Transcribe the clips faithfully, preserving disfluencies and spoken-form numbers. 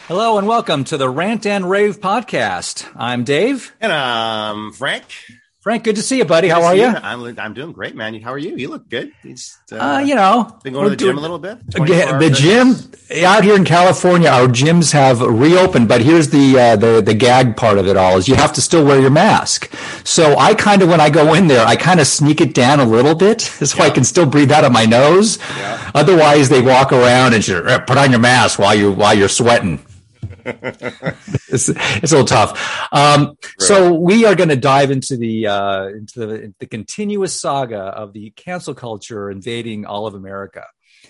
Hello and welcome to the Rant and Rave podcast. I'm Dave. And um, Frank. Frank, good to see you, buddy. Good How are you? you? I'm I'm doing great, man. How are you? You look good. It's, uh, uh, you know, been going to the doing, gym a little bit. The gym out here in California, our gyms have reopened, but here's the uh, the the gag part of it all: is you have to still wear your mask. So I kind of, when I go in there, I kind of sneak it down a little bit so yeah. I can still breathe out of my nose. Yeah. Otherwise, they walk around and say, put on your mask while you while you're sweating. it's, it's a little tough. Um, right. So we are going to dive into the uh, into the, the continuous saga of the cancel culture invading all of America,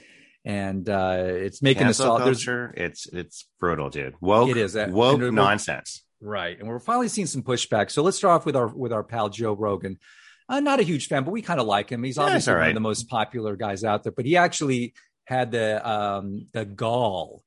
and uh, it's making cancel us all. Culture, it's it's brutal, dude. Woke, it is uh, woke nonsense, right? And we're finally seeing some pushback. So let's start off with our with our pal Joe Rogan. I'm not a huge fan, but we kind of like him. He's obviously yeah, right. one of the most popular guys out there. But he actually had the um, the gall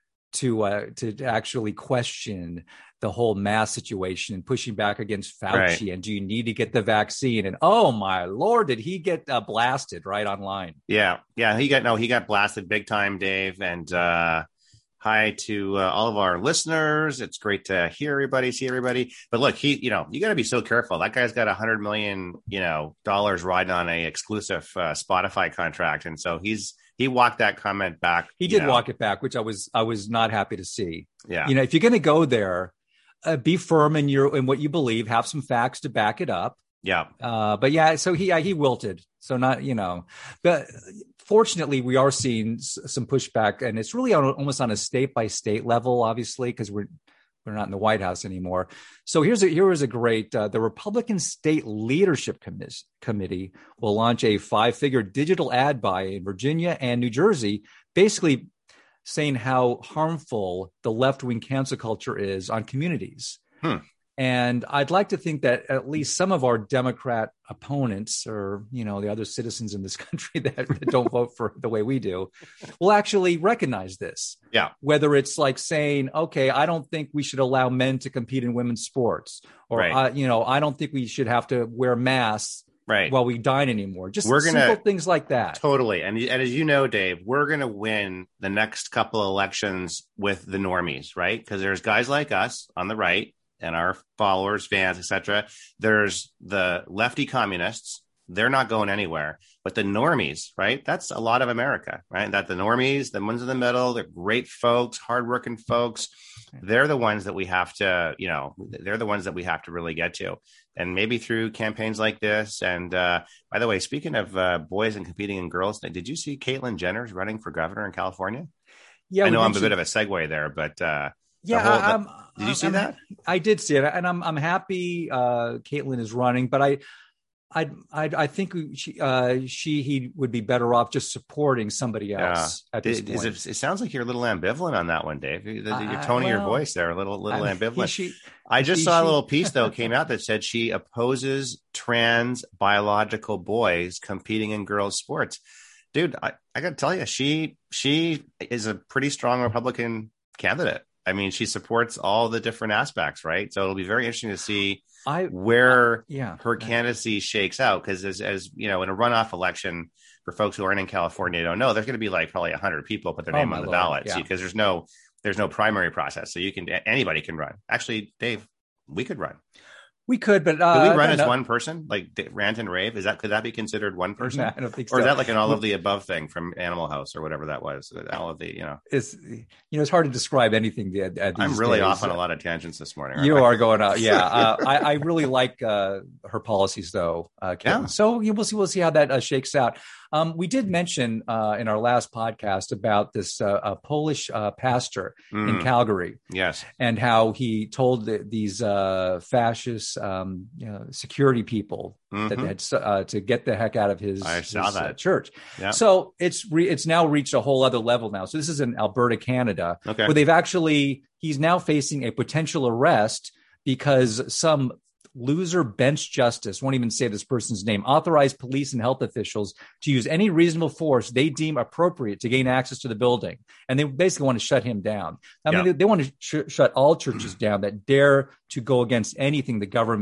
to uh, to actually question the whole mask situation and pushing back against Fauci right. and do you need to get the vaccine? And oh my Lord, did he get uh, blasted right online? Yeah, yeah, he got no, he got blasted big time, Dave. And uh, hi to uh, all of our listeners. It's great to hear everybody, see everybody. But look, he, you know, you got to be so careful. That guy's got a hundred million, you know, dollars riding on a exclusive uh, Spotify contract, and so he's. He walked that comment back. He did know. walk it back, which I was I was not happy to see. Yeah, you know, if you're going to go there, uh, be firm in your in what you believe. Have some facts to back it up. Yeah. Uh, but yeah, so he uh, he wilted. So not you know, but fortunately, we are seeing s- some pushback, and it's really on, almost on a state by state level, obviously, because we're. We're not in the White House anymore. So here's a here is a great. Uh, the Republican State Leadership Commis- Committee will launch a five-figure digital ad buy in Virginia and New Jersey, basically saying how harmful the left-wing cancel culture is on communities. Hmm. And I'd like to think that at least some of our Democrat opponents, or you know, the other citizens in this country that, that don't vote for the way we do, will actually recognize this. Yeah. Whether it's like saying, "Okay, I don't think we should allow men to compete in women's sports," or right. uh, you know, "I don't think we should have to wear masks right. while we dine anymore." Just we're gonna, simple things like that. Totally. And and as you know, Dave, we're going to win the next couple of elections with the normies, right? Because there's guys like us on the right. And our followers, fans, et cetera. There's the lefty communists. They're not going anywhere. But the normies, right? That's a lot of America, right? That the normies, the ones in the middle, they're great folks, hardworking folks. They're the ones that we have to, you know, they're the ones that we have to really get to. And maybe through campaigns like this. And uh, by the way, speaking of uh, boys and competing in girls, did you see Caitlyn Jenner's running for governor in California? Yeah, I know I'm a bit of a segue there, but uh, yeah, whole, the, I'm, did you see I'm, that? I did see it, and I'm I'm happy uh, Caitlyn is running, but I. I I I think she uh, she he would be better off just supporting somebody else yeah. at this it, point. It, it sounds like you're a little ambivalent on that one, Dave. You're uh, toning well, your voice there a little little I mean, ambivalent. She, I just she, saw she, a little piece though came out that said she opposes trans biological boys competing in girls' sports. Dude, I, I got to tell you, she she is a pretty strong Republican candidate. I mean, she supports all the different aspects, right? So it'll be very interesting to see. I, where uh, yeah, her candidacy shakes out, because as, as you know, in a runoff election, for folks who aren't in California don't know, there's going to be like probably a hundred people put their oh name on the Lord, ballot, yeah. because there's no there's no primary process, so you can anybody can run. Actually, Dave, we could run. We could, but uh, could we run as know. one person, like Rant and Rave? Is that could that be considered one person? No, I don't think so. Or is that like an all of the above thing from Animal House or whatever that was? All of the, you know, it's you know, it's hard to describe anything. At, at these I'm really days. off on a lot of tangents this morning. You I? are going out, yeah. uh, I, I really like uh, her policies, though. Uh, yeah. So you will see. We'll see how that uh, shakes out. Um, we did mention uh, in our last podcast about this uh, uh, Polish uh, pastor mm. in Calgary. Yes. And how he told the, these uh, fascist um, you know, security people mm-hmm. that had uh, to get the heck out of his, I saw his that. Uh, church. Yeah. So it's re- it's now reached a whole other level now. So this is in Alberta, Canada, okay. where they've actually he's now facing a potential arrest because some loser bench justice, won't even say this person's name, authorized police and health officials to use any reasonable force they deem appropriate to gain access to the building. And they basically want to shut him down. I yeah. mean, they, they want to sh- shut all churches down that dare to go against anything the government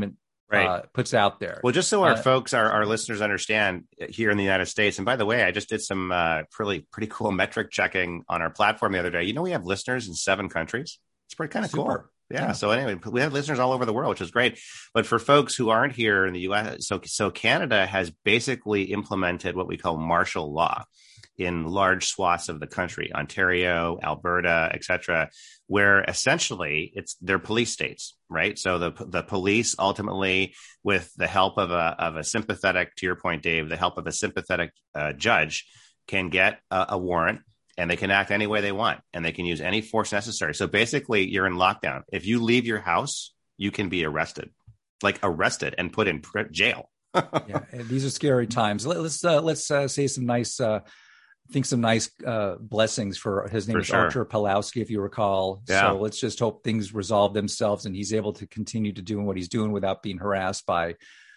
right. uh, puts out there. Well, just so our uh, folks, our, our listeners understand here in the United States, and by the way, I just did some uh, pretty, pretty cool metric checking on our platform the other day. You know, we have listeners in seven countries. It's pretty kind of cool. Yeah. yeah. So anyway, we have listeners all over the world, which is great. But for folks who aren't here in the U S, so, so Canada has basically implemented what we call martial law in large swaths of the country, Ontario, Alberta, et cetera, where essentially it's they're police states, right? So the the police ultimately, with the help of a of a sympathetic, to your point, Dave, the help of a sympathetic uh, judge, can get a, a warrant, and they can act any way they want, and they can use any force necessary. So basically, you're in lockdown. If you leave your house, you can be arrested, like arrested and put in jail. Yeah, these are scary times. Let, let's uh, let's uh, say some nice. Uh, I think some nice uh, blessings for his name for is sure. Archer Pawlowski, if you recall. Yeah. So let's just hope things resolve themselves and he's able to continue to do what he's doing without being harassed by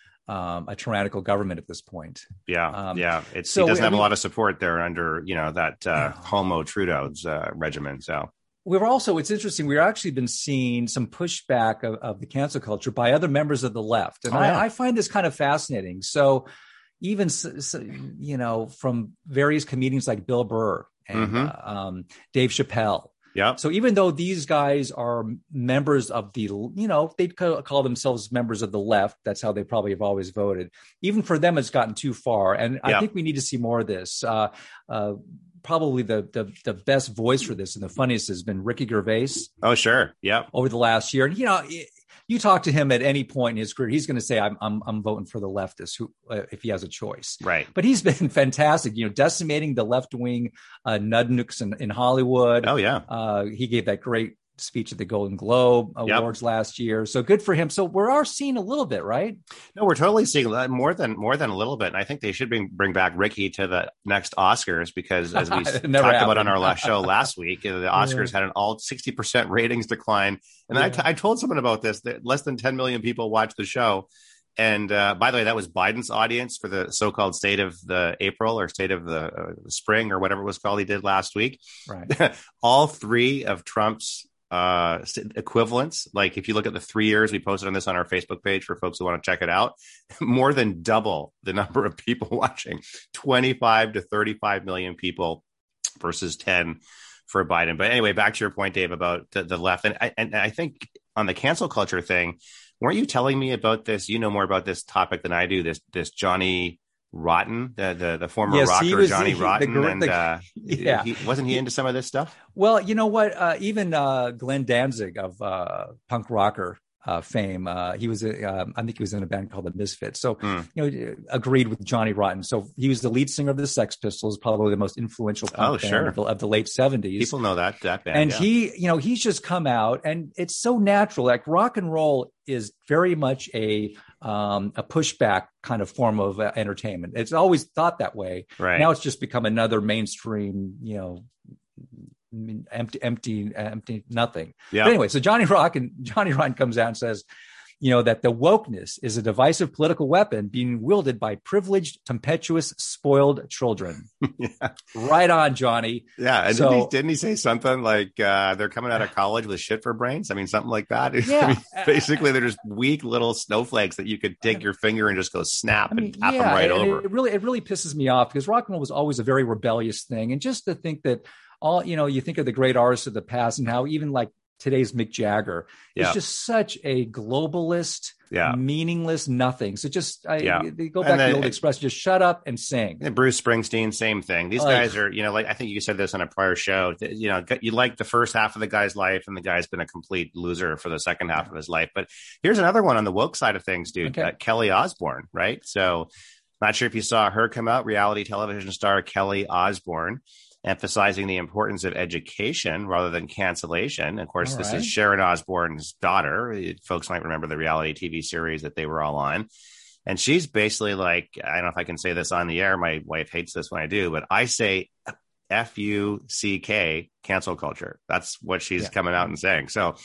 um, a tyrannical government at this point. Yeah, um, yeah. It's so he doesn't we, have a lot of support there under you know that uh, Homo Trudeau's uh, regimen. So. We're also, it's interesting, we've actually been seeing some pushback of, of the cancel culture by other members of the left. And oh, yeah. I, I find this kind of fascinating. So even, you know, from various comedians like Bill Burr and mm-hmm. uh, um, Dave Chappelle. Yeah. So even though these guys are members of the, you know, they'd call themselves members of the left. That's how they probably have always voted. Even for them, it's gotten too far. And I yeah. think we need to see more of this. Uh, uh, probably the, the the best voice for this and the funniest has been Ricky Gervais. Oh, sure. Yeah. Over the last year. And, you know, you talk to him at any point in his career, he's going to say, I'm I'm I'm voting for the leftists who, uh, if he has a choice. Right. But he's been fantastic, you know, decimating the left wing uh, nudnuks in, in Hollywood. Oh, yeah. Uh, he gave that great speech at the Golden Globe Awards yep. last year. So good for him. So we are seeing a little bit, right? No, we're totally seeing more than more than a little bit. And I think they should bring bring back Ricky to the next Oscars because as we talked happened. about on our last show last week, the Oscars yeah. had an all sixty percent ratings decline. And yeah. I, t- I told someone about this, that less than ten million people watched the show. And uh, by the way, that was Biden's audience for the so-called State of the April or State of the uh, Spring or whatever it was called he did last week. Right. All three of Trump's uh equivalents, like if you look at the three years, we posted on this on our Facebook page for folks who want to check it out, more than double the number of people watching, twenty-five to thirty-five million people versus ten for Biden. But anyway, back to your point, Dave, about the, the left. And I, and I think on the cancel culture thing, weren't you telling me about this? You know more about this topic than I do, this this Johnny Rotten, the the, the former yes, rocker was, Johnny he, Rotten, the, and the, uh, yeah, he, wasn't he into some of this stuff? Well, you know what? Uh, even uh, Glenn Danzig of uh, punk rocker uh, fame, uh, he was, a, um, I think he was in a band called the Misfits. So, mm. you know, agreed with Johnny Rotten. So he was the lead singer of the Sex Pistols, probably the most influential punk oh, band sure. of, the, of the late seventies. People know that that band. And yeah. he, you know, he's just come out, and it's so natural. Like rock and roll is very much a um, a pushback kind of form of uh, entertainment. It's always thought that way. Right. Now it's just become another mainstream, you know, empty, empty, empty, nothing. Yeah. But anyway, so Johnny Rock and Johnny Rotten comes out and says, you know, that the wokeness is a divisive political weapon being wielded by privileged, tempestuous, spoiled children. yeah. Right on, Johnny. Yeah. And so, didn't, he, didn't he say something like uh, they're coming out of college with shit for brains? I mean, something like that. Yeah. I mean, basically, they're just weak little snowflakes that you could take your finger and just go snap I mean, and tap yeah, them right and over. It really, it really pisses me off because rock and roll was always a very rebellious thing. And just to think that all, you know, you think of the great artists of the past and how even like today's Mick Jagger is yeah. just such a globalist, yeah. meaningless nothing. So just I, yeah. they go back then, to the old expression, just shut up and sing. And Bruce Springsteen, same thing. These like, guys are, you know, like I think you said this on a prior show, you know, you like the first half of the guy's life and the guy's been a complete loser for the second half of his life. But here's another one on the woke side of things, dude. Okay. Uh, Kelly Osbourne, right? So not sure if you saw her come out, reality television star Kelly Osbourne, emphasizing the importance of education rather than cancellation. Of course, all this right. is Sharon Osbourne's daughter. Folks might remember the reality T V series that they were all on. And she's basically like, I don't know if I can say this on the air. My wife hates this when I do, but I say F U C K cancel culture. That's what she's Yeah. coming out and saying. So,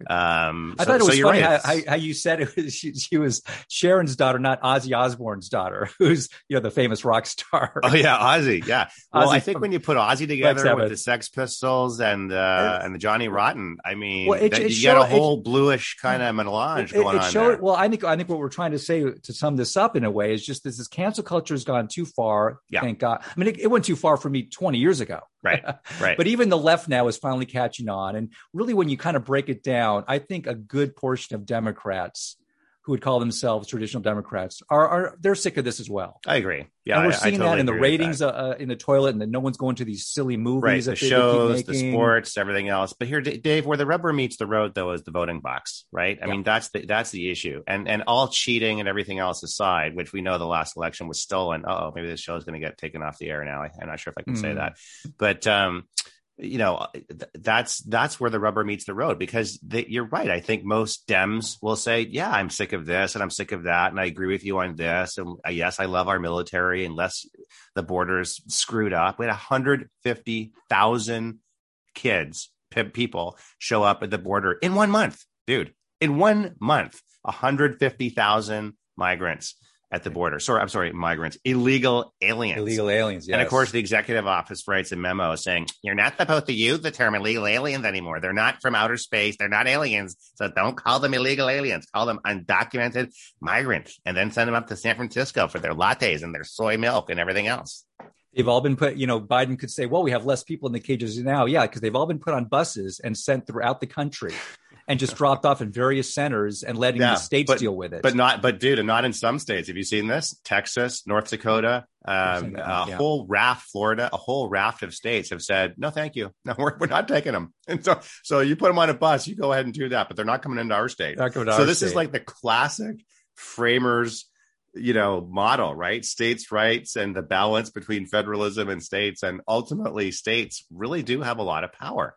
um, I so, thought it was so funny right. how, how you said it was she, she was Sharon's daughter, not Ozzy Osbourne's daughter, who's you know the famous rock star. Oh yeah, Ozzy. Yeah. Well, Ozzy I think when you put Ozzy together with the Sex Pistols and uh, and the Johnny Rotten, I mean, well, it, that, it you showed, get a whole it, bluish kind of melange it, going it on showed, there. Well, I think I think what we're trying to say to sum this up in a way is just this: this cancel culture has gone too far. Yeah. Thank God. I mean, it, it went too far for me twenty years ago. Right. Right. But even the left now is finally catching on. And really, when you kind of break it down, I think a good portion of Democrats who would call themselves traditional Democrats are, are they're sick of this as well. I agree. Yeah, and we're I, seeing I totally that in the agree with ratings that. uh, in the toilet, and that no one's going to these silly movies. Right, that the they, shows, they keep the making. sports, everything else. But here, D- Dave, where the rubber meets the road, though, is the voting box, right? I Yeah. mean, that's the that's the issue. And and all cheating and everything else aside, which we know the last election was stolen. Oh, maybe this show is going to get taken off the air now. I, I'm not sure if I can Mm. say that, but um, you know, th- that's that's where the rubber meets the road, because they, you're right. I think most Dems will say, yeah, I'm sick of this and I'm sick of that. And I agree with you on this. And uh, yes, I love our military unless the border's screwed up. We had one hundred fifty thousand kids, p- people show up at the border in one month, dude, in one month, one hundred fifty thousand migrants at the border. Sorry, I'm sorry, migrants, illegal aliens. Illegal aliens, yes. And of course, the executive office writes a memo saying, you're not supposed to use the term illegal aliens anymore. They're not from outer space. They're not aliens. So don't call them illegal aliens. Call them undocumented migrants, and then send them up to San Francisco for their lattes and their soy milk and everything else. They've all been put, you know, Biden could say, well, we have less people in the cages now. Yeah, because they've all been put on buses and sent throughout the country and just dropped off in various centers and letting Yeah, the states but- deal with it. But not, but dude, and not in some states. Have you seen this? Texas, North Dakota, um, that, a yeah. whole raft, Florida, a whole raft of states have said, no, thank you. No, we're, we're not taking them. And so, so you put them on a bus, you go ahead and do that, but they're not coming into our state. Not coming to So our this is state. like the classic framers, you know, model, right? States' rights and the balance between federalism and states. And ultimately, states really do have a lot of power.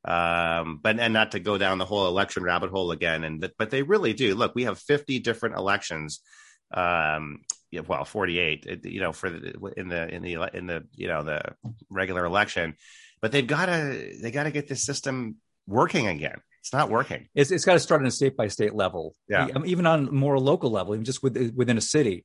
Um, but and not to go down the whole election rabbit hole again, and but they really do. Look, we have fifty different elections. Um, yeah, well, forty-eight, you know, for the, in the in the in the you know the regular election, but they've got to they got to get this system working again. It's not working. It's it's got to start on a state by state level, Yeah. E- even on more local level, even just with, within a city.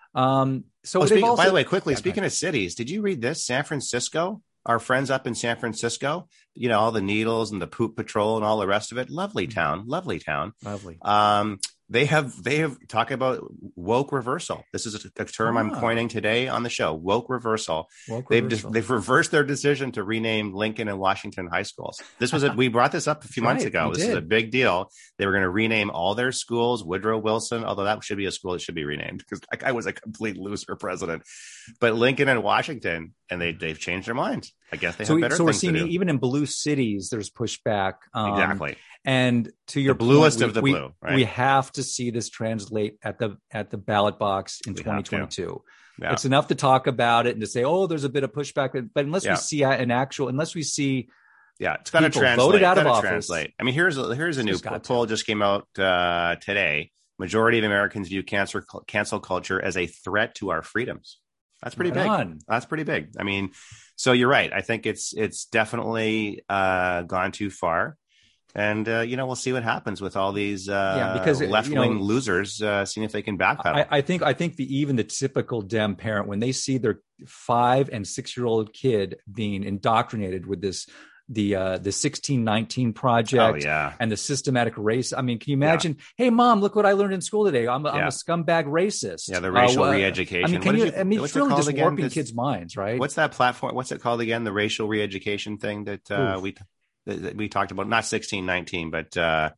Um, so Oh, they've speak, also, by the way, quickly, Yeah, speaking of cities, did you read this? San Francisco, our friends up in San Francisco, you know, all the needles and the poop patrol and all the rest of it. Lovely town, lovely town. lovely. Um, they have they have talked about woke reversal. This is a, a term I'm Ah. coining today on the show. Woke reversal. Woke They've reversal. they've reversed their decision to rename Lincoln and Washington high schools. This was a, we brought this up a few That's months right, ago. we This is did. a big deal. They were going to rename all their schools. Woodrow Wilson, although that should be a school that should be renamed because that guy was a complete loser president. But Lincoln and Washington, and they they've changed their minds. I guess they so have we, better so we're things seeing to do. even in blue cities, there's pushback. Um, Exactly. And to your The bluest point, of the we, blue, right? we have to see this translate at the at the ballot box in We have twenty to. twenty-two. Yeah. It's enough to talk about it and to say, oh, there's a bit of pushback, but unless Yeah. we see an actual, unless we see Yeah, it's got to people translate. voted out of Gotta office. translate. I mean, here's a, here's a new Just got to. poll just came out uh, today. Majority of Americans view cancer cancel culture as a threat to our freedoms. That's pretty Right big. on. That's pretty big. I mean, so you're right. I think it's it's definitely uh, gone too far. And, uh, you know, we'll see what happens with all these uh, Yeah, because, you left-wing know, losers, uh, seeing if they can backpedal. I, I think I think the even the typical Dem parent, when they see their five and six year old kid being indoctrinated with this the uh, the sixteen nineteen project oh, yeah. and the systematic race. I mean, can you imagine? Hey, mom, look what I learned in school today. I'm a, I'm Yeah. a scumbag racist. Yeah, the racial Uh, uh, re-education. I mean, What can did you? you- I mean, what's it's it really called just again? warping This- kids' minds, right? What's that platform? What's it called again? The racial re-education thing that uh, Oof. we that that we talked about, not sixteen nineteen, but uh,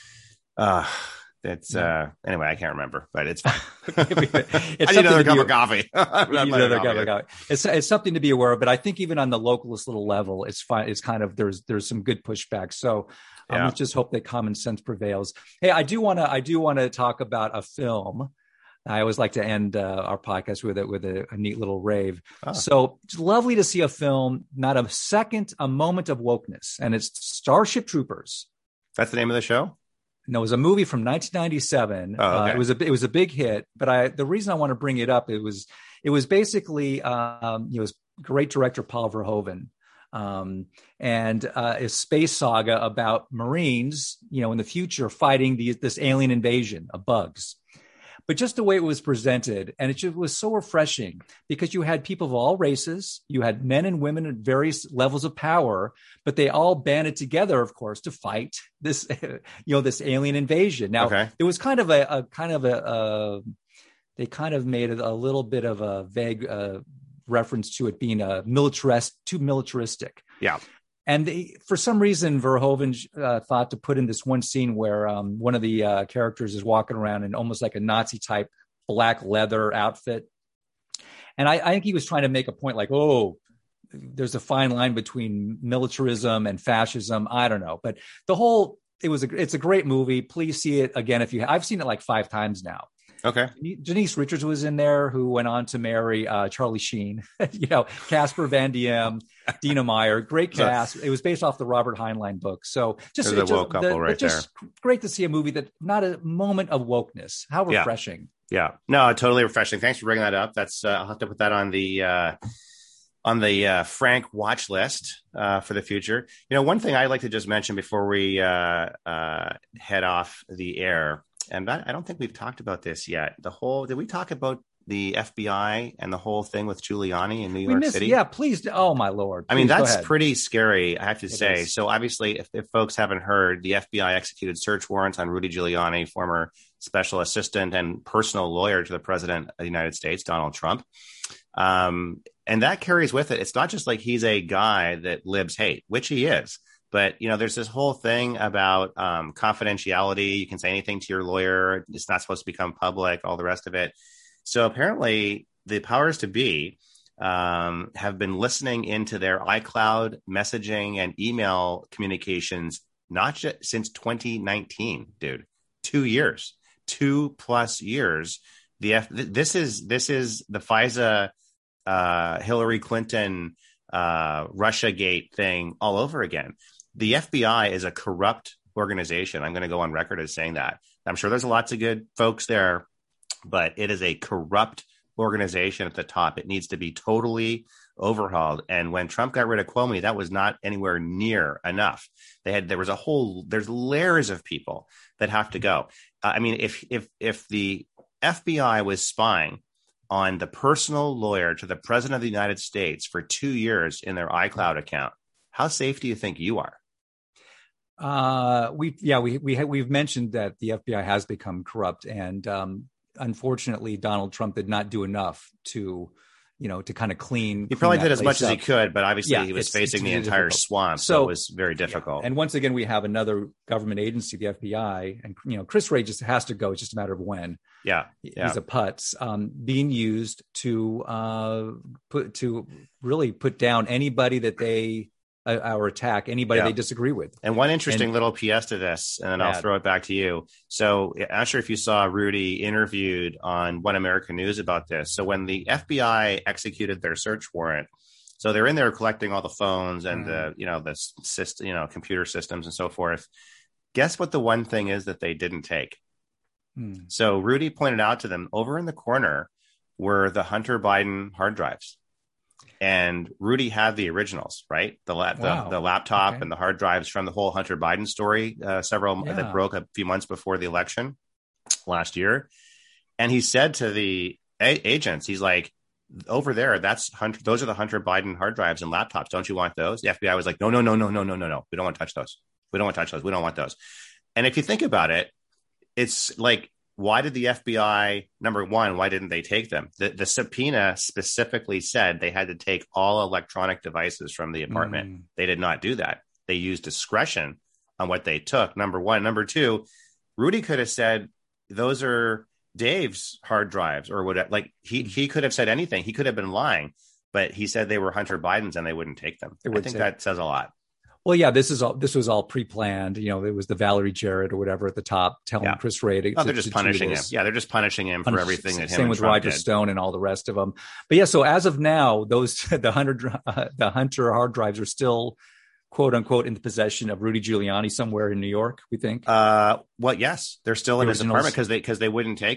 uh, it's uh, anyway, I can't remember, but it's fine. It's I need something another to cup be- of coffee. I'm not You know, they're coffee. going, going. It's it's something to be aware of, but I think even on the localist little level, it's fine. It's kind of there's there's some good pushback. So um, Yeah. let's just hope that common sense prevails. Hey, I do want to I do want to talk about a film. I always like to end uh, our podcast with it with a, a neat little rave. Oh. So it's lovely to see a film, not a second, a moment of wokeness, and it's Starship Troopers. That's the name of the show. No, it was a movie from nineteen ninety-seven. Oh, okay. uh, it was a it was a big hit, but I the reason I want to bring it up it was it was basically um, you know, it was great director Paul Verhoeven Um, and uh, a space saga about Marines, you know, in the future fighting the, this alien invasion of bugs. But just the way it was presented, and it just was so refreshing because you had people of all races, you had men and women at various levels of power, but they all banded together, of course, to fight this, you know, this alien invasion. Now, okay. There was kind of a, a kind of a, a, they kind of made it a little bit of a vague uh, reference to it being a militarist, too militaristic. Yeah. And they, for some reason, Verhoeven uh, thought to put in this one scene where um, one of the uh, characters is walking around in almost like a Nazi type black leather outfit. And I, I think he was trying to make a point like, oh, there's a fine line between militarism and fascism. I don't know. But the whole, it was a, it's a great movie. Please see it again. If you, I've seen it like five times now. Okay. Denise Richards was in there, who went on to marry uh, Charlie Sheen, you know, Casper Van Diem, Dina Meyer, great cast. It was based off the Robert Heinlein book. So just, There's a woke just, couple the, right just there. Great to see a movie that not a moment of wokeness. How refreshing. Yeah. yeah. No, totally refreshing. Thanks for bringing that up. That's, uh, I'll have to put that on the, uh, on the uh, Frank watch list uh, for the future. You know, one thing I'd like to just mention before we uh, uh, head off the air, and I, I don't think we've talked about this yet. The whole, did we talk about the F B I and the whole thing with Giuliani in New York missed, City? Yeah, please. Oh, my Lord. Please, I mean, that's pretty scary, I have to it say. Is. So obviously, if, if folks haven't heard, the F B I executed search warrants on Rudy Giuliani, former special assistant and personal lawyer to the president of the United States, Donald Trump. Um, and that carries with it. It's not just like he's a guy that libs hate, which he is. But, you know, there's this whole thing about um, confidentiality. You can say anything to your lawyer. It's not supposed to become public, all the rest of it. So apparently the powers to be um, have been listening into their iCloud messaging and email communications, not just since twenty nineteen, dude, two years, two plus years. The F- this is this is the FISA, uh, Hillary Clinton, uh, Russiagate thing all over again. The F B I is a corrupt organization. I'm going to go on record as saying that. I'm sure there's lots of good folks there, but it is a corrupt organization at the top. It needs to be totally overhauled. And when Trump got rid of Comey, that was not anywhere near enough. They had, there was a whole, there's layers of people that have to go. Uh, I mean, if, if, if the F B I was spying on the personal lawyer to the president of the United States for two years in their iCloud account, how safe do you think you are? Uh, we, yeah, we, we, ha- we've mentioned that the F B I has become corrupt, and, um, unfortunately, Donald Trump did not do enough to, you know, to kind of clean. He probably clean did as much up. as he could, but obviously yeah, he was it's, facing it's the really entire difficult. swamp, so, so it was very difficult. Yeah. And once again, we have another government agency, the F B I, and you know, Chris Wray just has to go. It's just a matter of when. Yeah, yeah. He's a putz um, being used to uh, put to really put down anybody that they. Uh, or attack anybody yeah. they disagree with. And one interesting and, little P S to this, and then yeah. I'll throw it back to you. So I'm not sure if you saw Rudy interviewed on One American News about this. So when the F B I executed their search warrant, so they're in there collecting all the phones and mm. the, you know, the system, you know, computer systems and so forth. Guess what the one thing is that they didn't take? Mm. So Rudy pointed out to them over in the corner were the Hunter Biden hard drives. And Rudy had the originals, right? The la- wow. the, the laptop okay. and the hard drives from the whole Hunter Biden story, uh, several yeah. that broke a few months before the election last year. And he said to the a- agents, he's like, over there, that's Hunter. Those are the Hunter Biden hard drives and laptops. Don't you want those? The F B I was like, no, no, no, no, no, no, no, no. We don't want to touch those. We don't want to touch those. We don't want those. And if you think about it, it's like, why did the F B I, number one, why didn't they take them? The, the subpoena specifically said they had to take all electronic devices from the apartment. Mm. They did not do that. They used discretion on what they took, number one. Number two, Rudy could have said, those are Dave's hard drives or whatever. Like he, he could have said anything. He could have been lying, but he said they were Hunter Biden's and they wouldn't take them. I think say. that says a lot. Well, yeah, this is all. This was all pre-planned. You know, it was the Valerie Jarrett or whatever at the top telling yeah. Chris Wray to. Oh, they're to, just to punishing him. Yeah, they're just punishing him Punish, for everything that him Same with Trump Roger did. Stone and all the rest of them. But yeah, so as of now, those the Hunter uh, the Hunter hard drives are still, quote unquote, in the possession of Rudy Giuliani somewhere in New York. We think. Uh, well, yes, they're still the in his apartment because they because they wouldn't take him.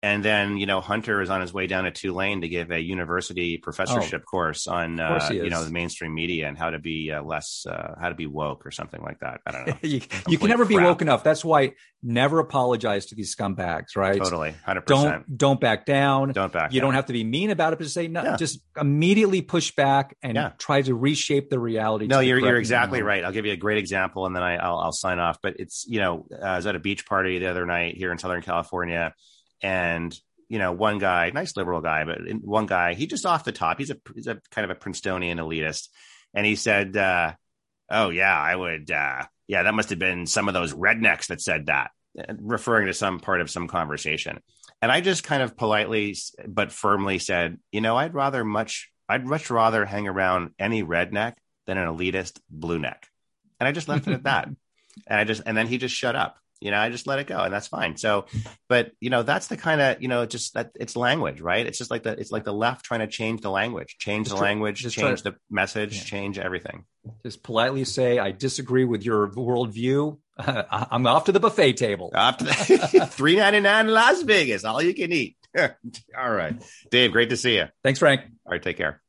And then, you know, Hunter is on his way down to Tulane to give a university professorship oh, course on, uh, you know, the mainstream media and how to be uh, less, uh, how to be woke or something like that. I don't know. you, you can never crap. be woke enough. That's why never apologize to these scumbags, right? Totally. one hundred percent. Don't, don't back down. Don't back You down. don't have to be mean about it, but just say, no, yeah. just immediately push back and yeah. try to reshape the reality. No, you're, you're exactly moment. right. I'll give you a great example and then I, I'll, I'll sign off. But it's, you know, uh, I was at a beach party the other night here in Southern California. And, you know, one guy, nice liberal guy, but one guy, he just off the top, he's a, he's a kind of a Princetonian elitist. And he said, uh, oh, yeah, I would. Uh, yeah, that must have been some of those rednecks that said that, referring to some part of some conversation. And I just kind of politely but firmly said, you know, I'd rather much I'd much rather hang around any redneck than an elitist blue neck. And I just left it at that. And I just and then he just shut up. You know, I just let it go and that's fine. So, but, you know, that's the kind of, you know, just that it's language, right? It's just like the, it's like the left trying to change the language, change just the try, language, change to, the message, yeah. change everything. Just politely say, I disagree with your worldview. Uh, I'm off to the buffet table. Off to the three ninety-nine in Las Vegas, all you can eat. All right. Dave, great to see you. Thanks, Frank. All right. Take care.